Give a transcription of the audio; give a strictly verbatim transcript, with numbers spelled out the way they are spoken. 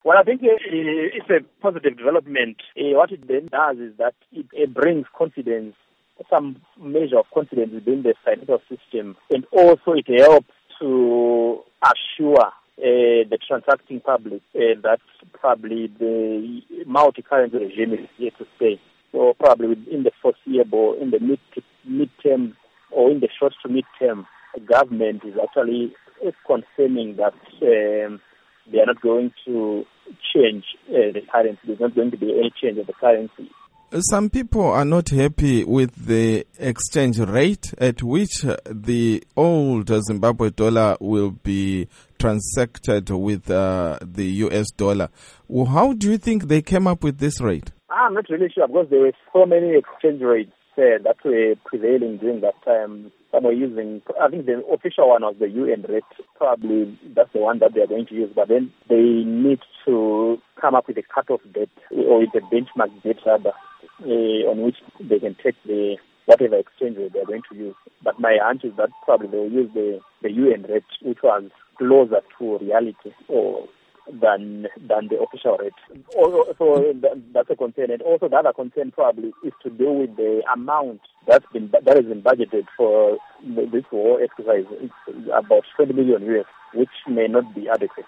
Well, I think uh, it's a positive development. Uh, what it then does is that it, it brings confidence, some measure of confidence within the financial system, and also it helps to assure uh, the transacting public uh, that probably the multi-currency regime is here to stay. So probably in the foreseeable, in the mid mid-term or in the short to mid-term, the government is actually confirming that um, they are not going to change uh, the currency. There's not going to be any change of the currency. Some people are not happy with the exchange rate at which the old Zimbabwe dollar will be transacted with uh, the U S dollar. Well, how do you think they came up with this rate? I'm not really sure because there were so many exchange rates uh, that were prevailing during that time. Some were using, I think the official one was the U N rate. Probably that's the one that they are going to use. But then they need to come up with a cut-off date or with a benchmark date rather, uh, on which they can take the whatever exchange rate they are going to use. But my hunch is that probably they will use the, the U N rate, which was closer to reality or than than the official rate. So that's a concern. And also the other concern probably is to do with the amount that's been that has been budgeted for this war exercise. It's about twenty million U S, which may not be adequate.